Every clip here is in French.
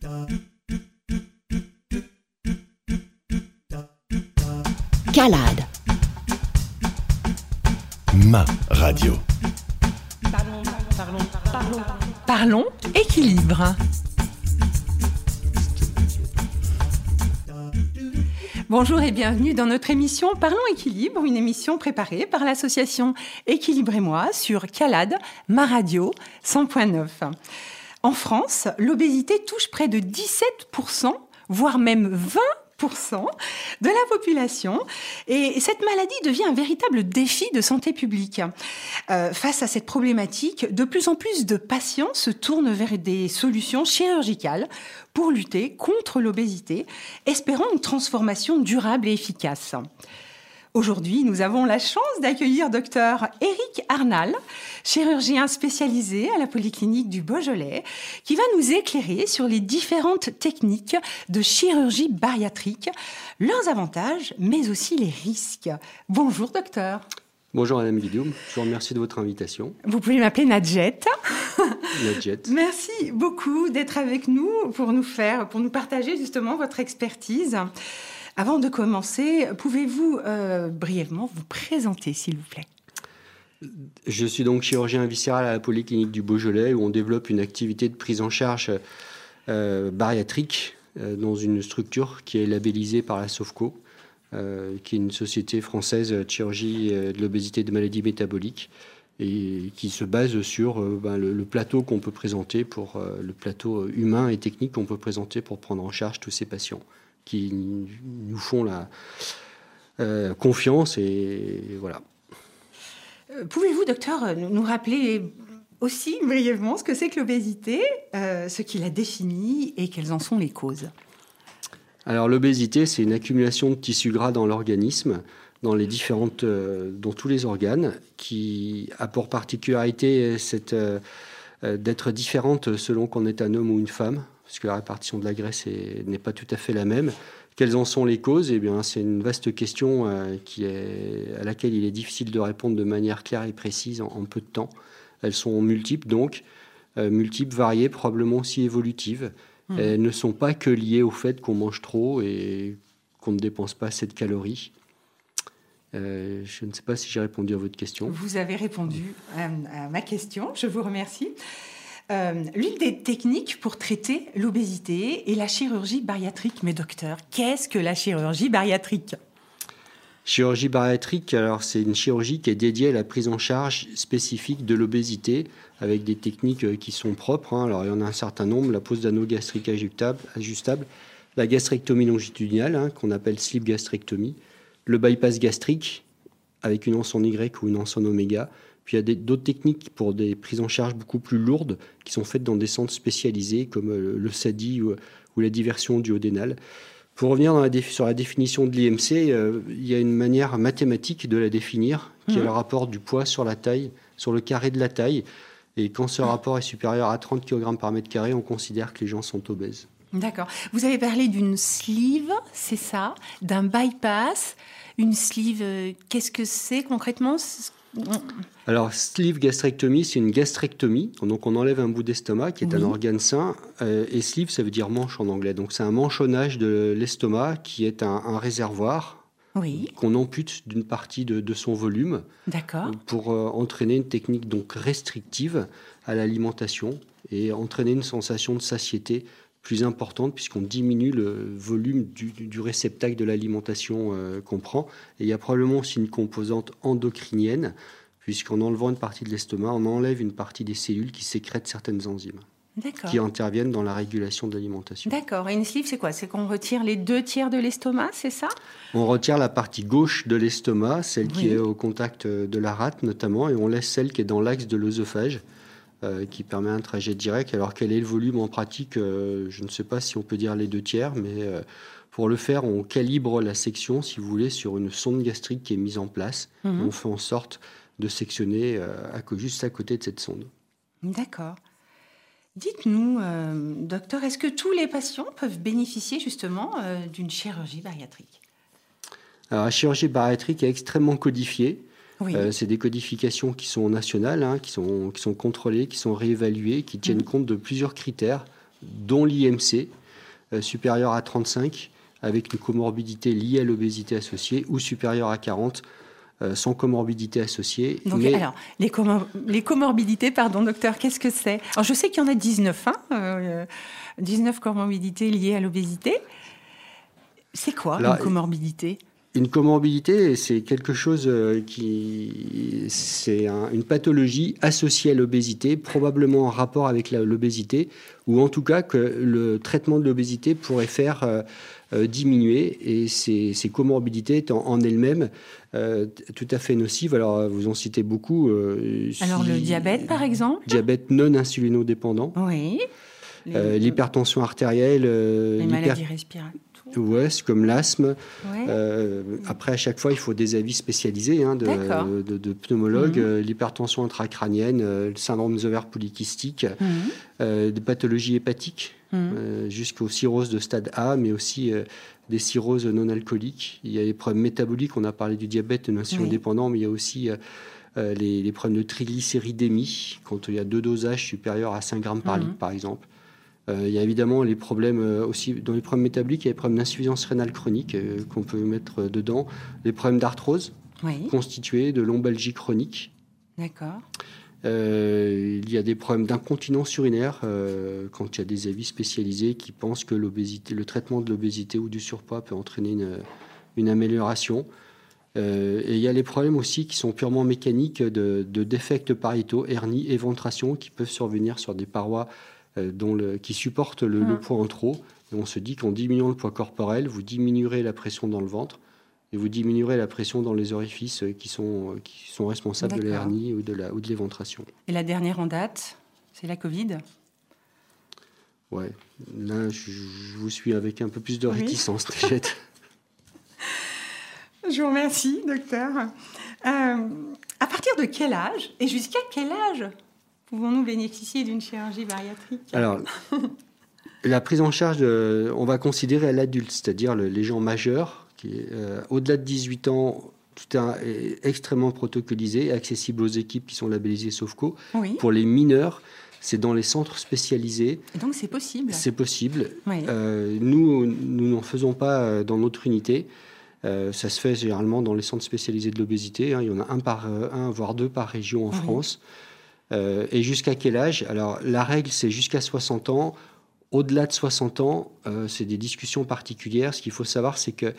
CALAD. Ma radio. Parlons équilibre. Bonjour et bienvenue dans notre émission Parlons équilibre, une émission préparée par l'association Équilibre et moi sur CALAD, ma radio 100.9. En France, l'obésité touche près de 17%, voire même 20% de la population. Et cette maladie devient un véritable défi de santé publique. Face à cette problématique, de plus en plus de patients se tournent vers des solutions chirurgicales pour lutter contre l'obésité, espérant une transformation durable et efficace. Aujourd'hui, nous avons la chance d'accueillir Dr Éric Arnal, chirurgien spécialisé à la Polyclinique du Beaujolais, qui va nous éclairer sur les différentes techniques de chirurgie bariatrique, leurs avantages, mais aussi les risques. Bonjour docteur. Bonjour Madame Guillaume, je vous remercie de votre invitation. Vous pouvez m'appeler Nadjet. Nadjet. Merci beaucoup d'être avec nous pour nous partager justement votre expertise. Avant de commencer, pouvez-vous brièvement vous présenter, s'il vous plaît ? Je suis donc chirurgien viscéral à la Polyclinique du Beaujolais, où on développe une activité de prise en charge bariatrique dans une structure qui est labellisée par la SOFCO, qui est une société française de chirurgie de l'obésité et de maladies métaboliques, et qui se base sur le plateau qu'on peut présenter le plateau humain et technique qu'on peut présenter pour prendre en charge tous ces patients qui nous font la confiance, et voilà. Pouvez-vous, docteur, nous rappeler aussi brièvement ce que c'est que l'obésité, ce qui la définit et quelles en sont les causes ? Alors l'obésité, c'est une accumulation de tissus gras dans l'organisme, dans tous les organes, qui a pour particularité d'être différente selon qu'on est un homme ou une femme, parce que la répartition de la graisse n'est pas tout à fait la même. Quelles en sont les causes ? Eh bien, c'est une vaste question à laquelle il est difficile de répondre de manière claire et précise en peu de temps. Elles sont multiples, variées, probablement aussi évolutives. Elles ne sont pas que liées au fait qu'on mange trop et qu'on ne dépense pas assez de calories. Je ne sais pas si j'ai répondu à votre question. Vous avez répondu à ma question, je vous remercie. L'une des techniques pour traiter l'obésité est la chirurgie bariatrique. Mais docteur, qu'est-ce que la chirurgie bariatrique ? Chirurgie bariatrique, alors c'est une chirurgie qui est dédiée à la prise en charge spécifique de l'obésité, avec des techniques qui sont propres. Alors il y en a un certain nombre: la pose d'anneau gastrique ajustable, la gastrectomie longitudinale, qu'on appelle slip gastrectomie, le bypass gastrique avec une anse en Y ou une anse en oméga. Puis il y a d'autres techniques pour des prises en charge beaucoup plus lourdes qui sont faites dans des centres spécialisés comme le SADI ou la diversion duodénale. Pour revenir sur la définition de l'IMC, il y a une manière mathématique de la définir, qui est le rapport du poids sur la taille, sur le carré de la taille. Et quand ce rapport est supérieur à 30 kg par mètre carré, on considère que les gens sont obèses. D'accord. Vous avez parlé d'une sleeve, c'est ça ? D'un bypass. Une sleeve, qu'est-ce que c'est concrètement ? Alors, sleeve gastrectomie, c'est une gastrectomie. Donc, on enlève un bout d'estomac qui est un organe sain. Et sleeve, ça veut dire manche en anglais. Donc, c'est un manchonnage de l'estomac qui est un réservoir qu'on ampute d'une partie de son volume. D'accord. Pour entraîner une technique donc restrictive à l'alimentation et entraîner une sensation de satiété plus importante, puisqu'on diminue le volume du réceptacle de l'alimentation qu'on prend. Et il y a probablement aussi une composante endocrinienne, puisqu'en enlevant une partie de l'estomac, on enlève une partie des cellules qui sécrètent certaines enzymes qui interviennent dans la régulation de l'alimentation. D'accord. Et une sleeve, c'est quoi ? C'est qu'on retire les 2/3 de l'estomac, c'est ça ? On retire la partie gauche de l'estomac, celle qui est au contact de la rate notamment, et on laisse celle qui est dans l'axe de l'œsophage, qui permet un trajet direct. Alors quel est le volume en pratique ? Je ne sais pas si on peut dire les 2/3, mais pour le faire, on calibre la section, si vous voulez, sur une sonde gastrique qui est mise en place. On fait en sorte de sectionner juste à côté de cette sonde. D'accord. Dites-nous, docteur, est-ce que tous les patients peuvent bénéficier justement d'une chirurgie bariatrique ? Alors, la chirurgie bariatrique est extrêmement codifiée. Oui. C'est des codifications qui sont nationales, qui sont contrôlées, qui sont réévaluées, qui tiennent compte de plusieurs critères, dont l'IMC, supérieur à 35, avec une comorbidité liée à l'obésité associée, ou supérieure à 40, sans comorbidité associée. Donc, alors, les comorbidités, pardon, docteur, qu'est-ce que c'est? Alors, je sais qu'il y en a 19, 19 comorbidités liées à l'obésité. C'est quoi une comorbidité? Une comorbidité, c'est quelque chose c'est une pathologie associée à l'obésité, probablement en rapport avec l'obésité, ou en tout cas que le traitement de l'obésité pourrait faire diminuer, et ces comorbidités étant en elles-mêmes tout à fait nocives. Alors, vous en citez beaucoup. Alors, le diabète, par exemple? Diabète non insulinodépendant. Oui. L'hypertension artérielle. Les maladies respiratoires. Ouais, c'est comme l'asthme. Ouais. Après, à chaque fois, il faut des avis spécialisés de pneumologues. L'hypertension intracrânienne, le syndrome des ovaires polykystiques, des pathologies hépatiques, jusqu'aux cirrhoses de stade A, mais aussi des cirrhoses non alcooliques. Il y a les problèmes métaboliques. On a parlé du diabète non insulino-dépendant, mais il y a aussi les problèmes de triglycéridémie, quand il y a 2 dosages supérieurs à 5 grammes par litre, par exemple. Il y a évidemment les problèmes aussi, dans les problèmes métaboliques, il y a les problèmes d'insuffisance rénale chronique qu'on peut mettre dedans, les problèmes d'arthrose constitués de lombalgie chronique. D'accord. Il y a des problèmes d'incontinence urinaire quand il y a des avis spécialisés qui pensent que le traitement de l'obésité ou du surpoids peut entraîner une amélioration. Et il y a les problèmes aussi qui sont purement mécaniques de défects pariétaux, hernie, éventration, qui peuvent survenir sur des parois qui supportent le poids en trop. Et on se dit qu'en diminuant le poids corporel, vous diminuerez la pression dans le ventre et vous diminuerez la pression dans les orifices qui sont responsables de la hernie ou de l'éventration. Et la dernière en date, c'est la Covid? Ouais, là je vous suis avec un peu plus de réticence, Brigitte. Je vous remercie, docteur. À partir de quel âge et jusqu'à quel âge pouvons-nous bénéficier d'une chirurgie bariatrique? Alors, la prise en charge, on va considérer à l'adulte, c'est-à-dire les gens majeurs, au-delà de 18 ans, tout est extrêmement protocolisé, accessible aux équipes qui sont labellisées SOFCO. Pour les mineurs, c'est dans les centres spécialisés. Et donc, c'est possible? C'est possible. Nous n'en faisons pas dans notre unité. Ça se fait généralement dans les centres spécialisés de l'obésité. Il y en a un, voire 2 par région en France. Et jusqu'à quel âge? Alors, la règle, c'est jusqu'à 60 ans. Au-delà de 60 ans, c'est des discussions particulières. Ce qu'il faut savoir, c'est que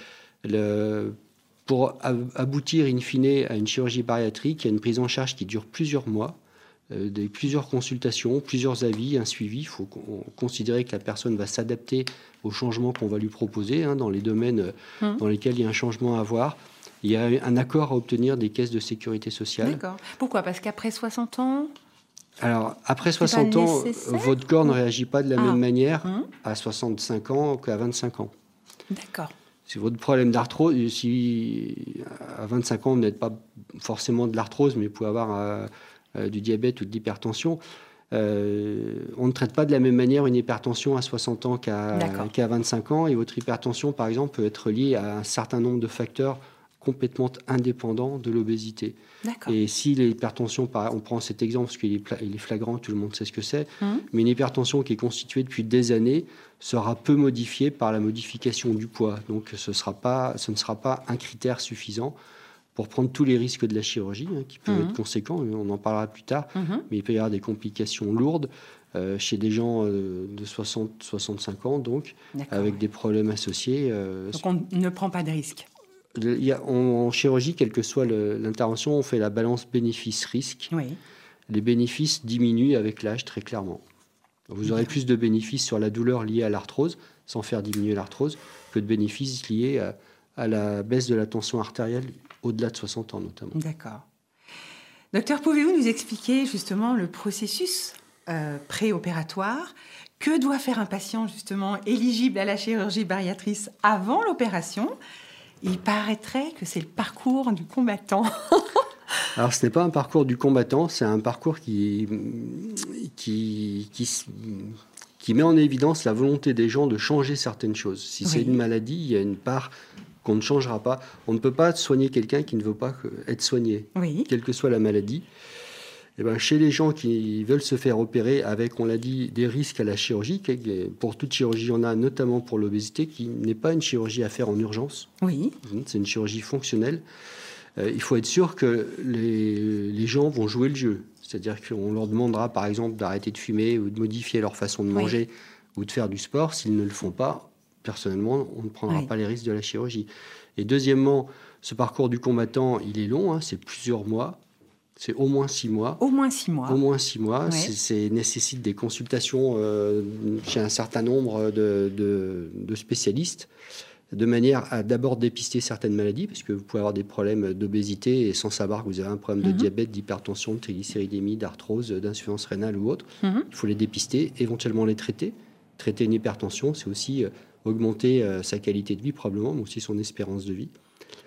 pour aboutir in fine à une chirurgie bariatrique, il y a une prise en charge qui dure plusieurs mois, plusieurs consultations, plusieurs avis, un suivi. Il faut considérer que la personne va s'adapter aux changements qu'on va lui proposer dans les domaines dans lesquels il y a un changement à avoir. Il y a un accord à obtenir des caisses de sécurité sociale. D'accord. Pourquoi? Parce qu'après 60 ans... Alors, après 60 ans, votre corps ne réagit pas de la même manière à 65 ans qu'à 25 ans. D'accord. C'est votre problème d'arthrose. Si à 25 ans, vous n'êtes pas forcément de l'arthrose, mais vous pouvez avoir du diabète ou de l'hypertension, on ne traite pas de la même manière une hypertension à 60 ans qu'à 25 ans. Et votre hypertension, par exemple, peut être liée à un certain nombre de facteurs complètement indépendant de l'obésité. Et si l'hypertension, on prend cet exemple parce qu'il est flagrant, tout le monde sait ce que c'est, mais une hypertension qui est constituée depuis des années sera peu modifiée par la modification du poids. Donc ce ne sera pas un critère suffisant pour prendre tous les risques de la chirurgie, qui peuvent être conséquents, on en parlera plus tard, mais il peut y avoir des complications lourdes chez des gens de 60-65 ans, donc, avec des problèmes associés. Donc on ne prend pas de risque. En chirurgie, quelle que soit l'intervention, on fait la balance bénéfice-risque. Les bénéfices diminuent avec l'âge, très clairement. Vous aurez plus de bénéfices sur la douleur liée à l'arthrose, sans faire diminuer l'arthrose, que de bénéfices liés à la baisse de la tension artérielle au-delà de 60 ans, notamment. D'accord. Docteur, pouvez-vous nous expliquer justement le processus préopératoire? Que doit faire un patient justement éligible à la chirurgie bariatrice avant l'opération? Il paraîtrait que c'est le parcours du combattant. Alors, ce n'est pas un parcours du combattant, c'est un parcours qui met en évidence la volonté des gens de changer certaines choses. Si c'est une maladie, il y a une part qu'on ne changera pas. On ne peut pas soigner quelqu'un qui ne veut pas être soigné, quelle que soit la maladie. Eh ben, chez les gens qui veulent se faire opérer avec, on l'a dit, des risques à la chirurgie, pour toute chirurgie, on a notamment pour l'obésité, qui n'est pas une chirurgie à faire en urgence. Oui. C'est une chirurgie fonctionnelle. Il faut être sûr que les gens vont jouer le jeu. C'est-à-dire qu'on leur demandera, par exemple, d'arrêter de fumer ou de modifier leur façon de manger ou de faire du sport. S'ils ne le font pas, personnellement, on ne prendra pas les risques de la chirurgie. Et deuxièmement, ce parcours du combattant, il est long, c'est plusieurs mois. C'est au moins 6 mois. Au moins 6 mois. Au moins 6 mois. Ouais. C'est nécessite des consultations chez un certain nombre de spécialistes, de manière à d'abord dépister certaines maladies, parce que vous pouvez avoir des problèmes d'obésité et sans savoir que vous avez un problème de diabète, d'hypertension, de triglycéridémie, d'arthrose, d'insuffisance rénale ou autre. Il faut les dépister, éventuellement les traiter. Traiter une hypertension, c'est aussi augmenter sa qualité de vie probablement, mais aussi son espérance de vie.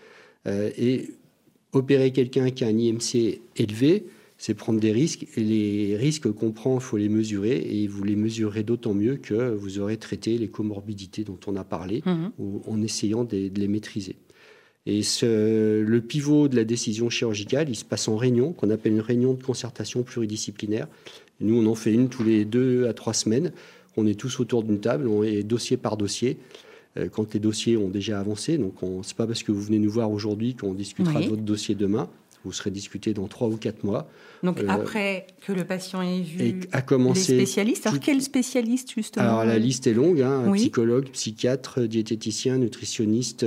Et opérer quelqu'un qui a un IMC élevé, c'est prendre des risques. Et les risques qu'on prend, il faut les mesurer. Et vous les mesurez d'autant mieux que vous aurez traité les comorbidités dont on a parlé, en essayant de les maîtriser. Et le pivot de la décision chirurgicale, il se passe en réunion, qu'on appelle une réunion de concertation pluridisciplinaire. Et nous, on en fait une tous les 2 à 3 semaines. On est tous autour d'une table, on est dossier par dossier. Quand les dossiers ont déjà avancé, donc c'est pas parce que vous venez nous voir aujourd'hui qu'on discutera de votre dossier demain. Vous serez discuté dans 3 ou 4 mois. Donc après que le patient ait vu les spécialistes, alors quels spécialistes justement? Alors la liste est longue, psychologue, psychiatre, diététicien, nutritionniste,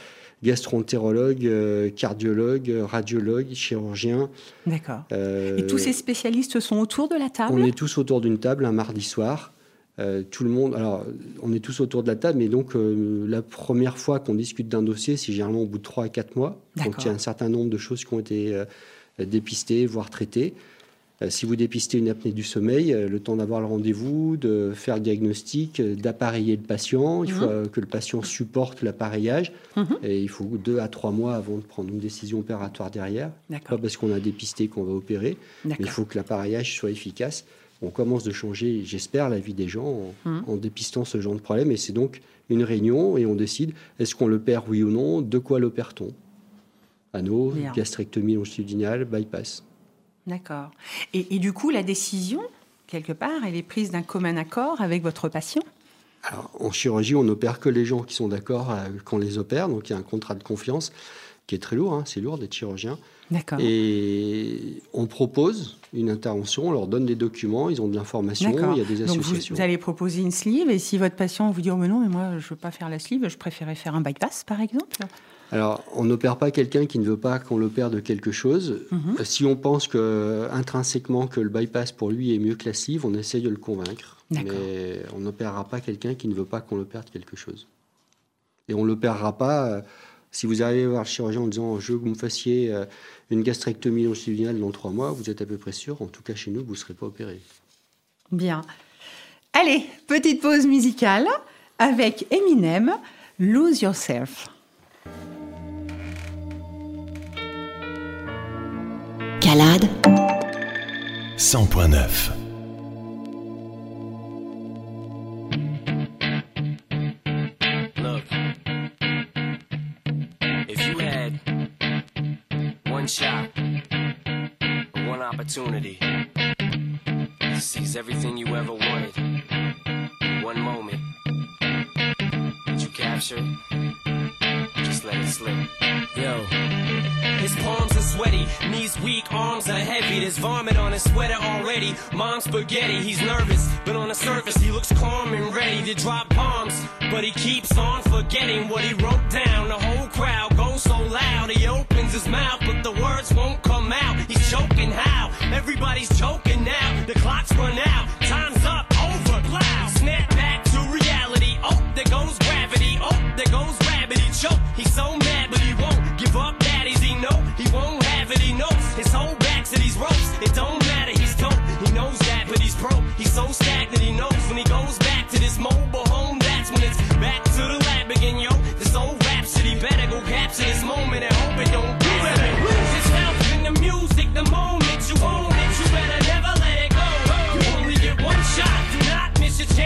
gastro-entérologue, cardiologue, radiologue, chirurgien. D'accord. Et tous ces spécialistes sont autour de la table? On est tous autour d'une table un mardi soir. Tout le monde, alors on est tous autour de la table, mais donc la première fois qu'on discute d'un dossier, c'est généralement au bout de 3 à 4 mois. D'accord. Donc il y a un certain nombre de choses qui ont été dépistées, voire traitées. Si vous dépistez une apnée du sommeil, le temps d'avoir le rendez-vous, de faire le diagnostic, d'appareiller le patient, il faut que le patient supporte l'appareillage, et il faut 2 à 3 mois avant de prendre une décision opératoire derrière. D'accord. Pas parce qu'on a dépisté qu'on va opérer, mais il faut que l'appareillage soit efficace. On commence de changer, j'espère, la vie des gens en dépistant ce genre de problème. Et c'est donc une réunion et on décide, est-ce qu'on l'opère, oui ou non? De quoi l'opère-t-on? Anneau, gastrectomie longitudinale, bypass. D'accord. Et du coup, la décision, quelque part, elle est prise d'un commun accord avec votre patient? Alors, en chirurgie, on n'opère que les gens qui sont d'accord qu'on les opère. Donc, il y a un contrat de confiance qui est très lourd. C'est lourd d'être chirurgien. D'accord. Et on propose une intervention, on leur donne des documents, ils ont de l'information, il y a des associations. Donc vous allez proposer une sleeve, et si votre patient vous dit « Oh mais non, mais moi je ne veux pas faire la sleeve, je préférais faire un bypass par exemple ?» Alors, on n'opère pas quelqu'un qui ne veut pas qu'on l'opère de quelque chose. Si on pense intrinsèquement que le bypass pour lui est mieux que la sleeve, on essaye de le convaincre. D'accord. Mais on n'opérera pas quelqu'un qui ne veut pas qu'on l'opère de quelque chose. Et on ne l'opérera pas... Si vous arrivez voir le chirurgien en disant « Je veux que vous me fassiez une gastrectomie longitudinale dans 3 mois », vous êtes à peu près sûr, en tout cas chez nous, que vous ne serez pas opéré. Bien. Allez, petite pause musicale avec Eminem, « Lose Yourself ». Calade 100.9. Shot, one opportunity to seize everything you ever wanted in one moment. Did you capture it? Just let it slip. Yo. His palms are sweaty, knees weak, arms are heavy. There's vomit on his sweater already. Mom's spaghetti, he's nervous, but on the surface he looks calm and ready to drop bombs. But he keeps on forgetting what he wrote down. The whole crowd goes so loud, he opens his mouth, but the words won't come out. He's choking how? Everybody's choking now. The clock's run out, time's up, over, loud. Snap back to reality. Oh, there goes gravity. Oh, there goes gravity. Choke. He's so mad, but he won't give up. Daddies, he know he won't have it. He knows his whole back to these ropes. It don't matter. He's dope. He knows that, but he's broke. He's so stagnant. He knows when he goes back to this mobile home. That's when it's back to the lab again, yo. This old rhapsody better go capture this moment and hope it don't do it. Lose yourself in the music the moment you own it. You better never let it go. You only get one shot. Do not miss your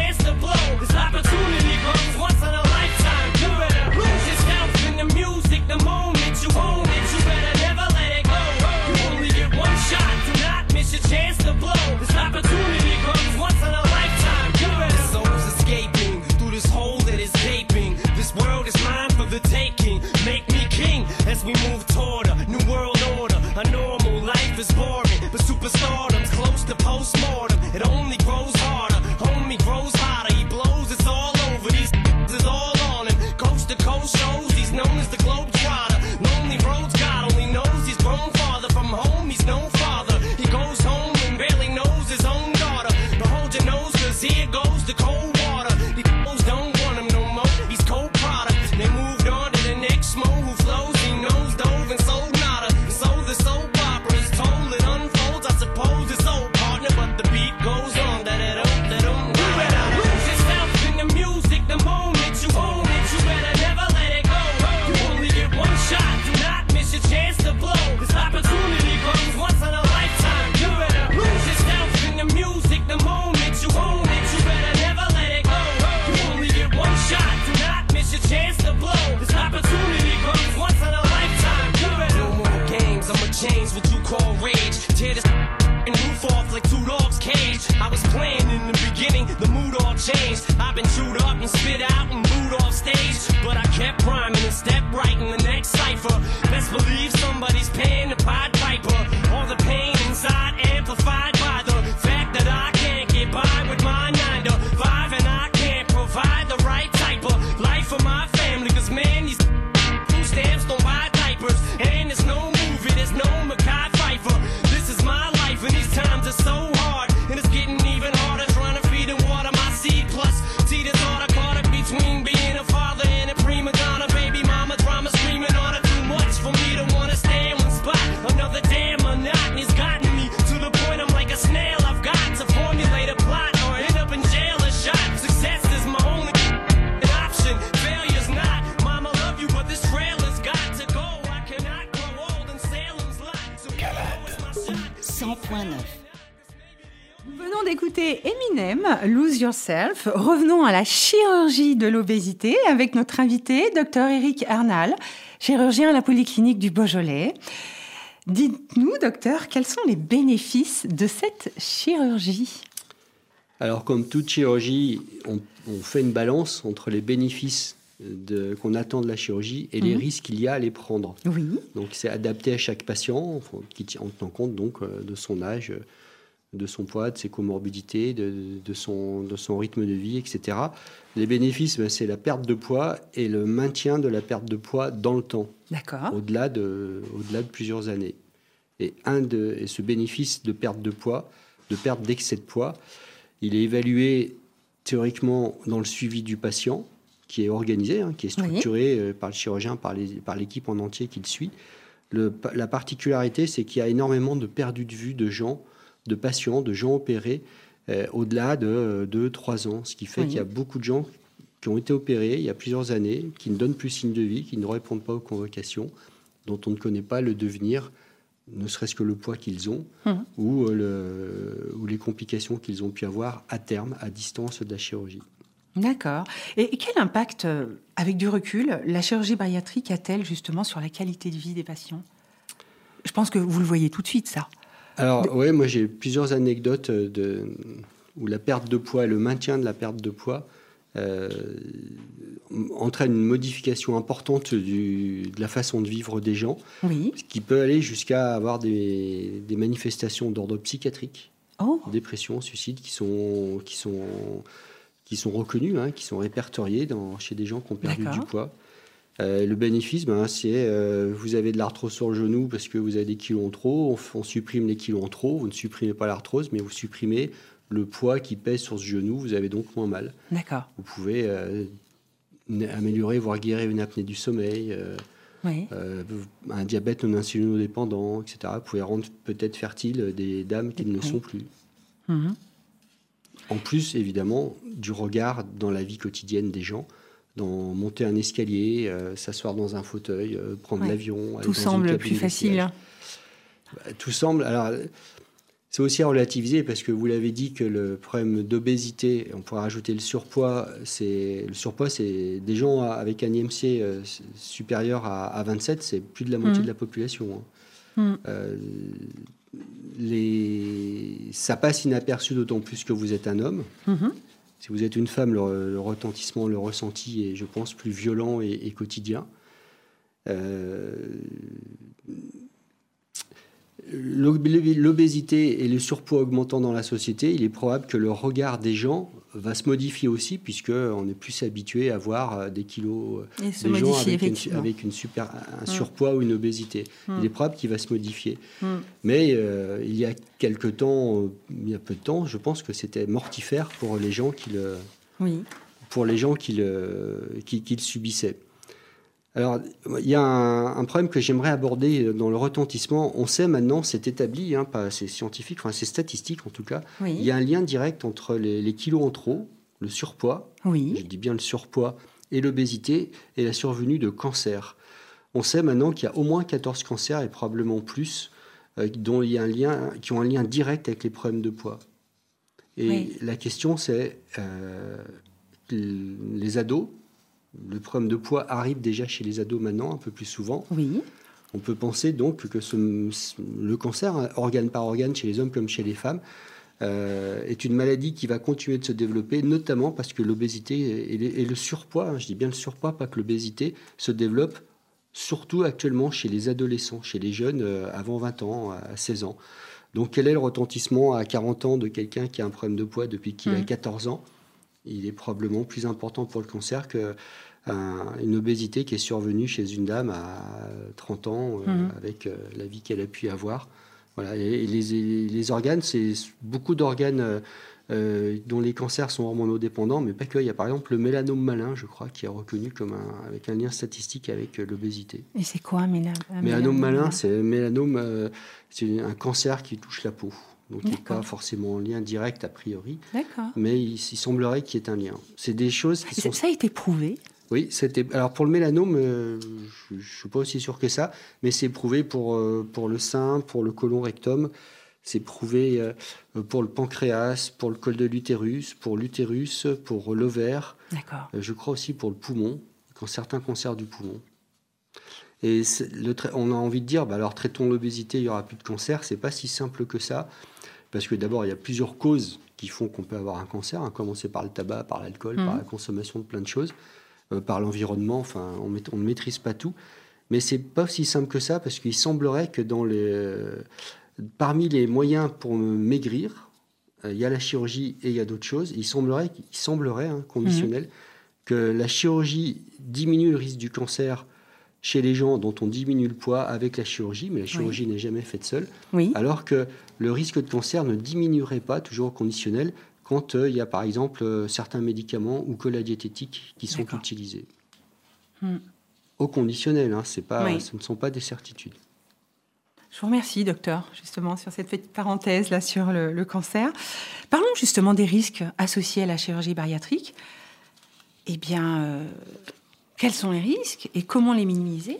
change what you call rage. Tear this and roof off like two dogs' cage. I was playing in the beginning, the mood all changed. I've been chewed up and spit out and booed off stage, but I kept rhyming and stepped right in the next cipher. Best believe somebody's paying the Pied Piper. All the pain inside amplified by the fact that I can't get by with my 9 to 5, and I can't provide the right type of life for my family. Cause man, these food stamps don't buy diapers, and there's no movie, there's no Mackay Pfeiffer. This is my life, and these times are so hard, and it's getting even harder trying to feed and water my seed. Plus, see this order caught up between being a father and a prima donna. Baby mama drama screaming on her, too much for me to wanna stay in one spot. Another damn monotony's gotten me to the point I'm like a snail. I've got to formulate a plot or end up in jail or shot. Success is my only option, failure's not. Mama love you, but this trailer's got to go. I cannot grow old in Salem's lot. So Calade. 100.9. Nous venons d'écouter Eminem, Lose Yourself. Revenons à la chirurgie de l'obésité avec notre invité, Dr Eric Arnal, chirurgien à la Polyclinique du Beaujolais. Dites-nous, docteur, quels sont les bénéfices de cette chirurgie ? Alors, comme toute chirurgie, on fait une balance entre les bénéfices qu'on attend de la chirurgie et les risques qu'il y a à les prendre. Oui. Donc, c'est adapté à chaque patient, en tenant compte donc de son âge, de son poids, de ses comorbidités, de son rythme de vie, etc. Les bénéfices, c'est la perte de poids et le maintien de la perte de poids dans le temps. D'accord. Au-delà de plusieurs années. Et ce bénéfice de perte de poids, de perte d'excès de poids, il est évalué théoriquement dans le suivi du patient, qui est organisé, qui est structuré par le chirurgien, par l'équipe en entier qui le suit. La particularité, c'est qu'il y a énormément de perdus de vue de patients, de gens opérés au-delà de 2-3 ans. Ce qui fait qu'il y a beaucoup de gens qui ont été opérés il y a plusieurs années, qui ne donnent plus signe de vie, qui ne répondent pas aux convocations, dont on ne connaît pas le devenir, ne serait-ce que le poids qu'ils ont, ou les complications qu'ils ont pu avoir à terme, à distance de la chirurgie. D'accord. Et quel impact, avec du recul, la chirurgie bariatrique a-t-elle justement sur la qualité de vie des patients ? Je pense que vous le voyez tout de suite, ça. Alors, oui, moi j'ai plusieurs anecdotes où la perte de poids et le maintien de la perte de poids entraîne une modification importante de la façon de vivre des gens, ce qui peut aller jusqu'à avoir des manifestations d'ordre psychiatrique, dépression, suicide, qui sont reconnus, qui sont répertoriés chez des gens qui ont perdu du poids. Le bénéfice, c'est vous avez de l'arthrose sur le genou parce que vous avez des kilos en trop, on supprime les kilos en trop, vous ne supprimez pas l'arthrose, mais vous supprimez le poids qui pèse sur ce genou, vous avez donc moins mal. D'accord. Vous pouvez améliorer, voire guérir une apnée du sommeil, un diabète non insulinodépendant, etc. Vous pouvez rendre peut-être fertiles des dames qui ne le sont plus. En plus, évidemment, du regard dans la vie quotidienne des gens, dans monter un escalier, s'asseoir dans un fauteuil, prendre l'avion. Tout semble plus facile. Tout semble. Alors, c'est aussi à relativiser parce que vous l'avez dit que le problème d'obésité, on pourrait rajouter le surpoids, c'est des gens avec un IMC supérieur à 27, c'est plus de la moitié de la population. Ça passe inaperçu d'autant plus que vous êtes un homme. Si vous êtes une femme, le retentissement, le ressenti est, je pense, plus violent et quotidien. L'obésité et le surpoids augmentant dans la société, il est probable que le regard des gens va se modifier aussi, puisqu'on est plus habitué à voir des kilos, des gens avec un surpoids ou une obésité. Il est probable qu'il va se modifier. Mais il y a peu de temps, je pense que c'était mortifère pour les gens qui le subissaient. Alors, il y a un problème que j'aimerais aborder dans le retentissement. On sait maintenant, c'est établi, c'est scientifique, c'est statistique en tout cas, il y a un lien direct entre les kilos en trop, le surpoids, je dis bien le surpoids, et l'obésité, et la survenue de cancers. On sait maintenant qu'il y a au moins 14 cancers, et probablement plus, dont il y a qui ont un lien direct avec les problèmes de poids. Et la question, c'est les ados. Le problème de poids arrive déjà chez les ados maintenant, un peu plus souvent. On peut penser donc que le cancer, organe par organe, chez les hommes comme chez les femmes, est une maladie qui va continuer de se développer, notamment parce que l'obésité et le surpoids, je dis bien le surpoids, pas que l'obésité, se développe surtout actuellement chez les adolescents, chez les jeunes avant 20 ans, à 16 ans. Donc quel est le retentissement à 40 ans de quelqu'un qui a un problème de poids depuis qu'il a 14 ans ? Il est probablement plus important pour le cancer qu'une obésité qui est survenue chez une dame à 30 ans avec la vie qu'elle a pu avoir. Voilà. Et les organes, c'est beaucoup d'organes dont les cancers sont hormonodépendants, mais pas que. Il y a par exemple le mélanome malin, je crois, qui est reconnu avec un lien statistique avec l'obésité. Et c'est quoi un mélanome malin? C'est c'est un cancer qui touche la peau. Donc, il n'est pas forcément en lien direct a priori. D'accord. Mais il semblerait qu'il y ait un lien. C'est des choses qui sont... Ça a été prouvé? Oui, alors pour le mélanome, je ne suis pas aussi sûr que ça, mais c'est prouvé pour le sein, pour le côlon rectum, c'est prouvé pour le pancréas, pour le col de l'utérus, pour l'ovaire. D'accord. Je crois aussi pour le poumon, certains cancers du poumon. Et on a envie de dire, alors traitons l'obésité, il n'y aura plus de cancer. C'est pas si simple que ça, parce que d'abord, il y a plusieurs causes qui font qu'on peut avoir un cancer, à commencer par le tabac, par l'alcool, par la consommation de plein de choses, par l'environnement, enfin, on ne maîtrise pas tout. Mais c'est pas si simple que ça, parce qu'il semblerait que parmi les moyens pour maigrir, il y a la chirurgie et il y a d'autres choses. Il semblerait conditionnel, que la chirurgie diminue le risque du cancer chez les gens dont on diminue le poids avec la chirurgie, mais la chirurgie n'est jamais faite seule, alors que le risque de cancer ne diminuerait pas, toujours au conditionnel, quand il y a par exemple certains médicaments ou que la diététique qui sont utilisés. Au conditionnel, ce ne sont pas des certitudes. Je vous remercie, docteur, justement, sur cette petite parenthèse là sur le cancer. Parlons justement des risques associés à la chirurgie bariatrique. Eh bien... quels sont les risques et comment les minimiser?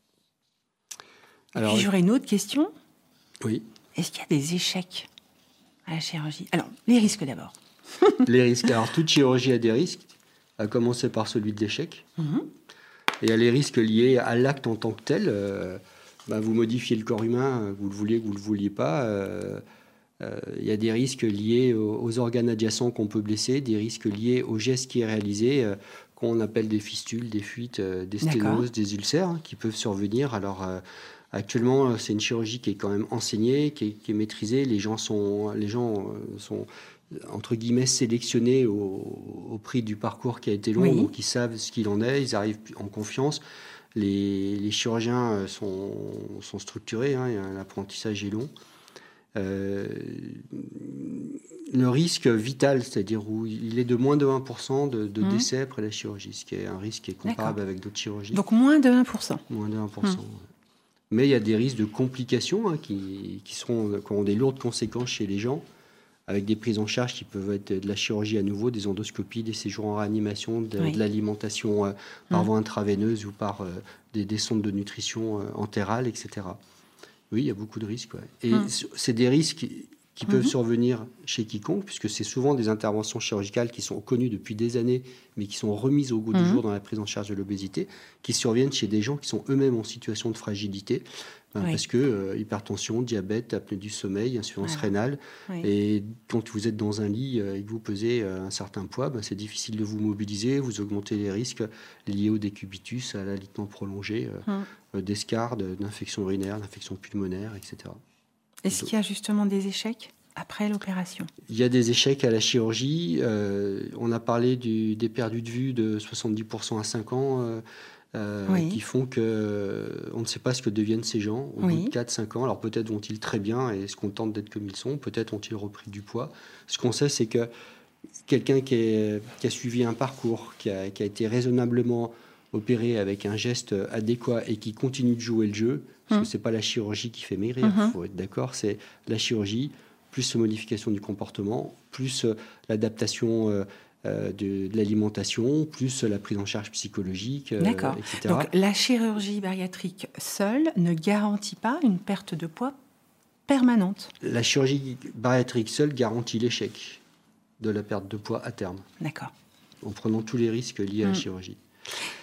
Alors, puis j'aurais une autre question. Oui. Est-ce qu'il y a des échecs à la chirurgie? Alors, les risques d'abord. Les risques. Alors, toute chirurgie a des risques, à commencer par celui de l'échec. Et il y a les risques liés à l'acte en tant que tel. Vous modifiez le corps humain, vous le vouliez ou vous ne le vouliez pas. Il y a des risques liés aux organes adjacents qu'on peut blesser, des risques liés au geste qui est réalisé, qu'on appelle des fistules, des fuites, des sténoses, des ulcères qui peuvent survenir. Alors actuellement, c'est une chirurgie qui est quand même enseignée, qui est maîtrisée. Les gens sont entre guillemets sélectionnés au prix du parcours qui a été long, donc ils savent ce qu'il en est, ils arrivent en confiance. Les chirurgiens sont structurés, l'apprentissage est long. Le risque vital, c'est-à-dire où il est de moins de 1% de décès après la chirurgie, ce qui est un risque qui est comparable avec d'autres chirurgies. Donc moins de 1%. Moins de 1%. Mais il y a des risques de complications qui ont des lourdes conséquences chez les gens, avec des prises en charge qui peuvent être de la chirurgie à nouveau, des endoscopies, des séjours en réanimation, de l'alimentation par voie intraveineuse ou par des sondes de nutrition entérales, etc. Oui, il y a beaucoup de risques. Et c'est des risques qui peuvent survenir chez quiconque, puisque c'est souvent des interventions chirurgicales qui sont connues depuis des années, mais qui sont remises au goût du jour dans la prise en charge de l'obésité, qui surviennent chez des gens qui sont eux-mêmes en situation de fragilité, parce que hypertension, diabète, apnée du sommeil, insuffisance rénale. Et quand vous êtes dans un lit et que vous pesez un certain poids, c'est difficile de vous mobiliser, vous augmentez les risques liés au décubitus, à l'alitement prolongé, d'escarres, d'infections urinaires, d'infections pulmonaires, etc. Est-ce qu'il y a justement des échecs après l'opération? Il y a des échecs à la chirurgie. On a parlé des perdus de vue de 70% à 5 ans qui font qu'on ne sait pas ce que deviennent ces gens au bout de 4-5 ans. Alors peut-être vont-ils très bien et se contentent d'être comme ils sont. Peut-être ont-ils repris du poids. Ce qu'on sait, c'est que quelqu'un qui a suivi un parcours, qui a été raisonnablement opéré avec un geste adéquat et qui continue de jouer le jeu, parce que ce n'est pas la chirurgie qui fait maigrir, il faut être d'accord, c'est la chirurgie, plus la modification du comportement, plus l'adaptation de l'alimentation, plus la prise en charge psychologique, d'accord. etc. Donc la chirurgie bariatrique seule ne garantit pas une perte de poids permanente? La chirurgie bariatrique seule garantit l'échec de la perte de poids à terme. D'accord. En prenant tous les risques liés à la chirurgie.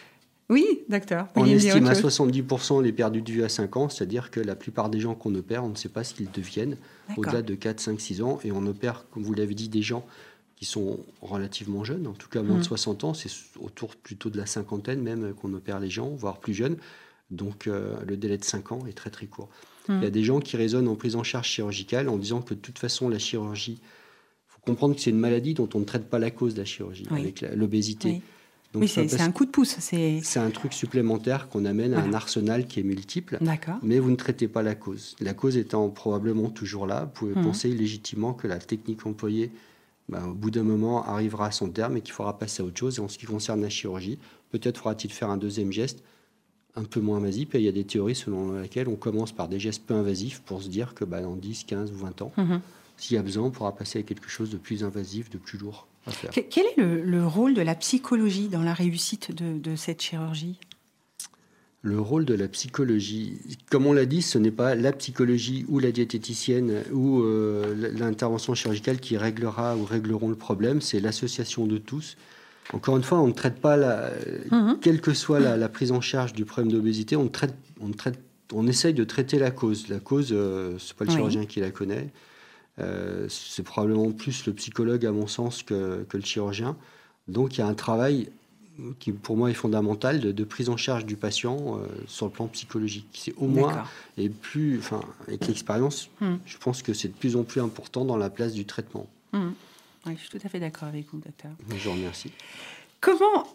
Oui, docteur. On estime à 70% les perdus de vue à 5 ans, c'est-à-dire que la plupart des gens qu'on opère, on ne sait pas ce qu'ils deviennent au-delà de 4, 5, 6 ans. Et on opère, comme vous l'avez dit, des gens qui sont relativement jeunes, en tout cas moins de 60 ans. C'est autour plutôt de la cinquantaine même qu'on opère les gens, voire plus jeunes. Donc le délai de 5 ans est très très court. Il y a des gens qui raisonnent en prise en charge chirurgicale en disant que de toute façon la chirurgie, il faut comprendre que c'est une maladie dont on ne traite pas la cause de la chirurgie, avec l'obésité. Oui. Donc c'est un coup de pouce. C'est un truc supplémentaire qu'on amène à un arsenal qui est multiple, mais vous ne traitez pas la cause. La cause étant probablement toujours là, vous pouvez penser légitimement que la technique employée, au bout d'un moment, arrivera à son terme et qu'il faudra passer à autre chose. Et en ce qui concerne la chirurgie, peut-être faudra-t-il faire un deuxième geste un peu moins invasif. Et il y a des théories selon lesquelles on commence par des gestes peu invasifs pour se dire que dans 10, 15 ou 20 ans, s'il y a besoin, on pourra passer à quelque chose de plus invasif, de plus lourd. Quel est le rôle de la psychologie dans la réussite de cette chirurgie ? Le rôle de la psychologie, comme on l'a dit, ce n'est pas la psychologie ou la diététicienne ou l'intervention chirurgicale qui réglera ou régleront le problème, c'est l'association de tous. Encore une fois, on ne traite pas, quelle que soit la prise en charge du problème d'obésité, on essaye de traiter la cause. La cause, ce n'est pas le chirurgien qui la connaît. C'est probablement plus le psychologue, à mon sens, que le chirurgien. Donc, il y a un travail qui, pour moi, est fondamental de prise en charge du patient sur le plan psychologique. C'est au moins, et plus, avec l'expérience, je pense que c'est de plus en plus important dans la place du traitement. Oui, je suis tout à fait d'accord avec vous, docteur. Je vous remercie. Comment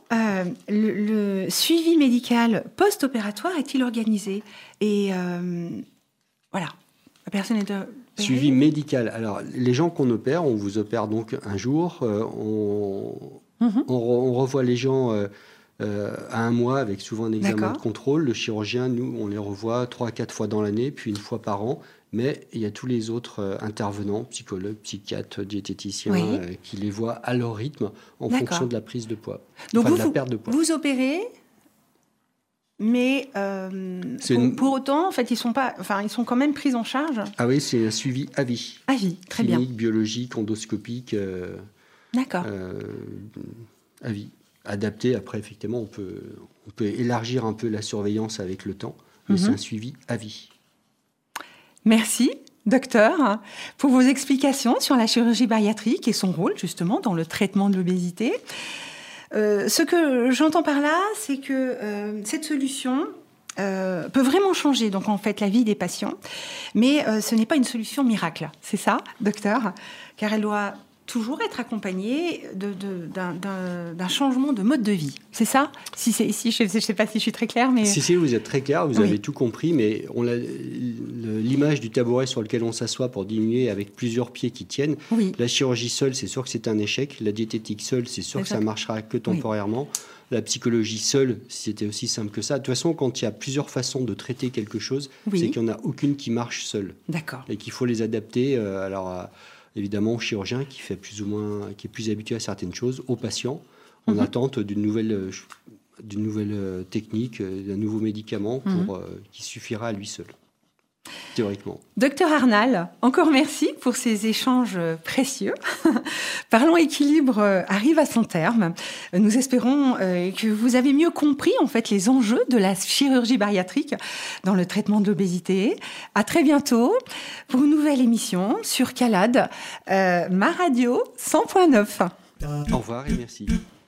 le suivi médical post-opératoire est-il organisé ? Et voilà, la personne est suivi médical. Alors, les gens qu'on opère, on vous opère donc un jour, on revoit les gens à un mois avec souvent un examen de contrôle. Le chirurgien, nous, on les revoit 3-4 fois dans l'année, puis une fois par an. Mais il y a tous les autres intervenants, psychologues, psychiatres, diététiciens, qui les voient à leur rythme en fonction de la prise de poids, donc de la perte de poids. Vous opérez, mais pour autant, en fait, ils sont quand même pris en charge. Ah oui, c'est un suivi à vie. À vie, très bien. Clinique, biologique, endoscopique. D'accord. À vie. Adapté, après, effectivement, on peut élargir un peu la surveillance avec le temps, mais c'est un suivi à vie. Merci, docteur, pour vos explications sur la chirurgie bariatrique et son rôle, justement, dans le traitement de l'obésité. Ce que j'entends par là, c'est que cette solution peut vraiment changer, donc, en fait, la vie des patients. Mais ce n'est pas une solution miracle, c'est ça, docteur ? Car elle doit toujours être accompagnée d'un changement de mode de vie. C'est ça ? Je ne sais pas si je suis très claire, mais... Si, vous êtes très claire, vous avez tout compris, mais l'image du tabouret sur lequel on s'assoit pour diminuer avec plusieurs pieds qui tiennent, la chirurgie seule, c'est sûr que c'est un échec. La diététique seule, c'est sûr que ça ne marchera que temporairement. La psychologie seule, si c'était aussi simple que ça. De toute façon, quand il y a plusieurs façons de traiter quelque chose, c'est qu'il n'y en a aucune qui marche seule. D'accord. Et qu'il faut les adapter évidemment au chirurgien qui est plus habitué à certaines choses, aux patients en attente d'une nouvelle technique, d'un nouveau médicament qui suffira à lui seul, théoriquement. Docteur Arnal, encore merci pour ces échanges précieux. Parlons équilibre arrive à son terme. Nous espérons que vous avez mieux compris en fait les enjeux de la chirurgie bariatrique dans le traitement de l'obésité. À très bientôt pour une nouvelle émission sur CALAD, ma radio 100.9. Au revoir et merci.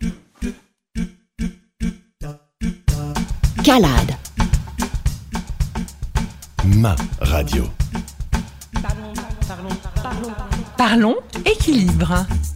CALAD, ma radio. Parlons équilibre.